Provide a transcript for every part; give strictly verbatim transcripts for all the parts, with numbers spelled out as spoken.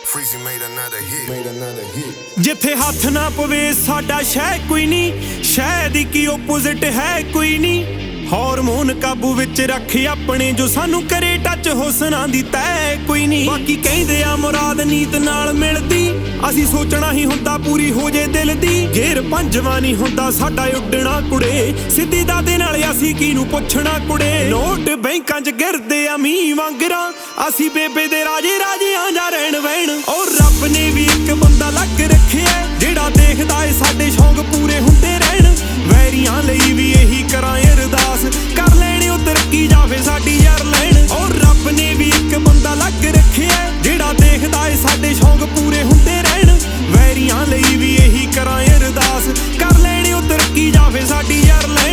Freezy made another hit. Made another hit. ਜਿੱਥੇ ਹੱਥ ਨਾ ਪਵੇ ਸਾਡਾ ਸ਼ੈ ਕੋਈ ਨਹੀਂ, ਸ਼ੈ ਦੀ ਕੀ ਓਪੋਜ਼ਿਟ ਹੈ ਕੋਈ ਨਹੀਂ। ਹਾਰਮੋਨ ਕਾਬੂ ਵਿੱਚ ਰੱਖ ਆਪਣੇ, ਜੋ ਸਾਨੂੰ ਕਰੇ ਟੱਚ ਹੁਸਨਾਂ ਦੀ ਤੈ ਕੋਈ ਨਹੀਂ। ਬਾਕੀ ਕਹਿੰਦੇ ਆ ਮੁਰਾਦ ਨੀਤ ਨਾਲ ਮਿਲਦੀ, ਅਸੀਂ ਸੋਚਣਾ ਹੀ ਹੁੰਦਾ ਪੂਰੀ ਹੋ ਜੇ ਦਿਲ ਦੀ। ਗੇਰ ਪੰਜਵਾਂ ਨਹੀਂ ਹੁੰਦਾ ਸਾਡਾ ਉੱਡਣਾ ਕੁੜੇ, ਸਿੱਧੀ ਦਾਦੇ ਨਾਲ ਅਸੀਂ ਕਿਹਨੂੰ ਪੁੱਛਣਾ ਕੁੜੇ। ਨੋਟ ਬੈਂਕਾਂ 'ਚ ਗਿਰਦੇ ਆ ਮੀਂਹ ਵਾਂਗਰਾਂ, ਅਸੀਂ ਬੇਬੇ ਦੇ ਰਾਜੇ ਰਾਜਿਆਂ ਜਾਂ ਰਹਿਣ ਵਹਿਣ। ਔਰ ਰੱਬ ਨੇ ਵੀ ਇੱਕ ਬੰਦਾ ਲੱਗ ਰੱਖਿਆ, ਜਿਹੜਾ ਦੇਖਦਾ ਏ ਸਾਡੇ ਸ਼ੌਂਕ ਪੂਰੇ ਹੁੰਦੇ ਰਹਿਣ। ਵੈਰੀਆਂ ਲਈ ਵੀ ਇਹੀ ਕਰਾਂ ਅਰਦਾਸ, ਕਰ ਲੈਣੇ ਉਹ ਤਰੱਕੀ ਜਾਵੇ ਸਾਡੀ ਯਾਰ ਲੈਣ। ਔਰ ਰੱਬ ਨੇ ਵੀ ਇੱਕ ਬੰਦਾ ਲੱਗ ਰੱਖਿਆ, ਜਿਹੜਾ ਦੇਖਦਾ ਏ ਸਾਡੇ ਸ਼ੌਂਕ ਪੂਰੇ ਹੁੰਦੇ ਰਹਿਣ। ਵੈਰੀਆਂ ਲਈ ਵੀ ਇਹੀ ਕਰਾਂ ਅਰਦਾਸ, ਕਰ ਲੈਣੇ ਉਹ ਤਰੱਕੀ ਜਾਵੇ ਸਾਡੀ ਯਾਰ ਲੈਣ।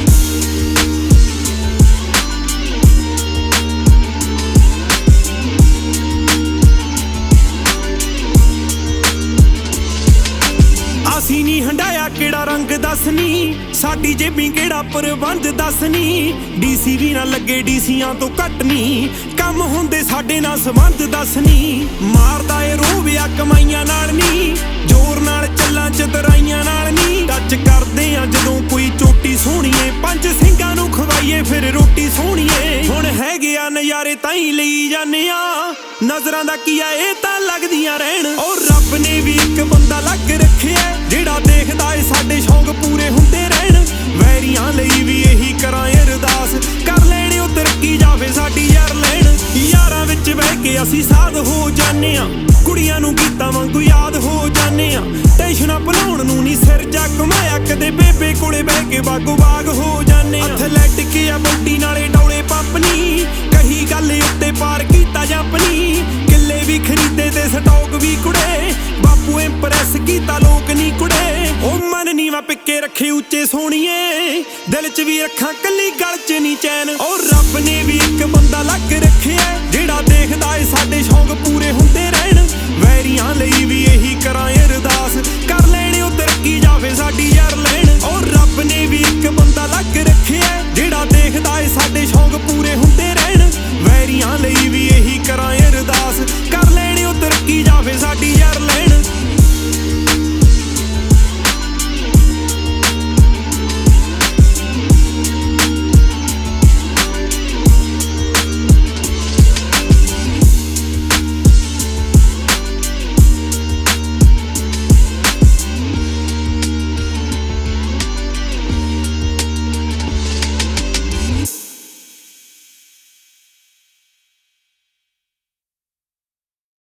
ਅਸੀਂ ਨੀ ਹੰਡਾਇਆ ਕਿਹੜਾ ਰੰਗ ਦੱਸਨੀ, ਸਾਡੀ ਜੇਬੀ ਕਿਹੜਾ ਪ੍ਰਬੰਧ ਦੱਸਨੀ। ਡੀਸੀ ਵੀ ਨਾ ਲੱਗੇ ਡੀਸੀਆਂ ਤੋਂ ਘੱਟ ਨੀ, ਕੰਮ ਹੁੰਦੇ ਸਾਡੇ ਨਾਲ ਸੰਬੰਧ ਦੱਸਨੀ। ਮਾਰਦਾ ਏ ਰੋਵਿਆ ਕਮਾਈਆਂ ਨਾਲ ਨੀ, ਜ਼ੋਰ ਨਾਲ ਚੱਲਾਂ ਚਤਰਾਈਆਂ ਨਾਲ ਨੀ। ਟੱਚ ਕਰਦੇ ਆ ਜਦੋਂ ਕੋਈ ਚੋਟੀ ਸੋਹਣੀਏ, ਪੰਜ ਸਿੰਘਾਂ ਨੂੰ ਖਵਾਈਏ ਫਿਰ ਰੋਟੀ ਸੋਹਣੀਏ। ਹੁਣ ਹੈਗੇ ਆ ਨਜ਼ਾਰੇ ਤਾਂ ਹੀ ਲਈ ਜਾਂਦੇ ਆ, ਨਜ਼ਰਾਂ ਦਾ ਕੀ ਆ ਇਹ ਤਾਂ ਲੱਗਦੀਆਂ ਰਹਿਣ। ਔਰ ਰੱਬ ਨੇ ਵੀ ਇੱਕ ਬੰਦਾ ਲੱਗ ਰੱਖਿਆ, ਜਿਹੜਾ ਦੇਖਦਾ ਏ ਸਾਡੇ ਸ਼ੌਂਕ ਪੂਰੇ ਹੁੰਦੇ ਰਹਿਣ। ਵੈਰੀਆਂ ਲਈ ਵੀ ਇਹੀ ਕਰਾਂ ਅਰਦਾਸ, ਕਰ ਲੈਣੇ ਉਹ ਤਰੱਕੀ ਜਾਵੇ ਸਾਡੀ ਯਾਰ ਲੈਣ। ਯਾਰਾਂ ਵਿੱਚ ਬਹਿ ਕੇ ਅਸੀਂ ਸਾਧ ਹੋ ਜਾਂਦੇ ਆ, ਕੁੜੀਆਂ ਨੂੰ ਗੀਤਾਂ ਵਾਂਗੂ ਯਾਦ ਹੋ ਜਾਂਦੇ ਆ। ਟੈਨਸ਼ਨਾਂ ਭੁਲਾਉਣ ਨੂੰ ਨਹੀਂ ਸਿਰ ਜਾ ਘੁਮਾਇਆ, ਕਦੇ ਬੇਬੇ ਕੋਲੇ ਬਹਿ ਕੇ ਬਾਗੋ ਬਾਗ ਹੋ ਜਾਂਦੇ ਆ। ਐਥਲੈਟਿਕ ਆ ਬੰਟੀ ਨਾਲੇ ਡੌਲੇ ਪੰਪਨੀ, ਕਹੀ ਗੱਲ ਉੱਤੇ ਪਾਰ ਕੀਤਾ ਜੰਪਨੀ। ਕਿੱਲੇ ਵੀ ਖਰੀਦੇ ਤੇ ਸਟਾਕ ਵੀ ਕੁੜੇ, ਬਾਪੂ ਇੰਪ੍ਰੈਸ ਕੀਤਾ ਲੋਕ ਨੀ ਕੁੜੇ। ਉਹ ਮਨ ਨੀਵਾ ਪਿੱਕੇ ਰੱਖੇ ਉੱਚੇ ਸੋਹਣੀਏ, ਦਿਲ 'ਚ ਵੀ ਰੱਖਾਂ ਕੱਲੀ ਗਲ 'ਚ ਨੀ ਚੈਨ। ਔਰ ਰੱਬ ਨੇ ਵੀ ਇੱਕ ਬੰਦਾ ਲੱਗ